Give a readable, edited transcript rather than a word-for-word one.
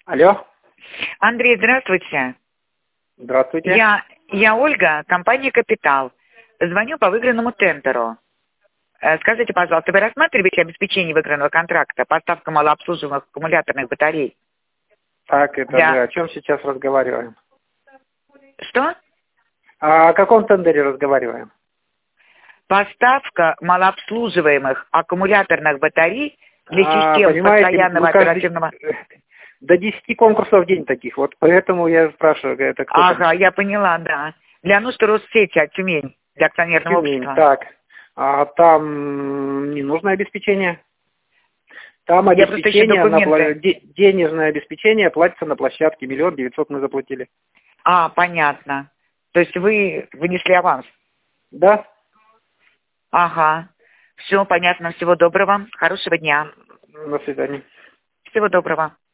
Алло. Андрей, здравствуйте. Здравствуйте. Я Ольга, компания «Капитал». Звоню по выигранному тендеру. Скажите, пожалуйста, вы рассматриваете обеспечение выигранного контракта, поставка малообслуживаемых аккумуляторных батарей? Так, это Да. мы о чем сейчас разговариваем? Что? О каком тендере разговариваем? Поставка малообслуживаемых аккумуляторных батарей для систем понимаете, постоянного оперативного... До 10 конкурсов в день таких, вот поэтому я спрашиваю, это кто там? Ага, я поняла, да. Для нужд Россети, Тюмень, для акционерного Тюмень, общества. так. А там не нужно обеспечение? Там Я просто ищу документы. денежное обеспечение платится на площадке, 1 900 000 мы заплатили. Понятно. То есть вы вынесли аванс? Да. Ага. Все понятно. Всего доброго. Хорошего дня. До свидания. Всего доброго.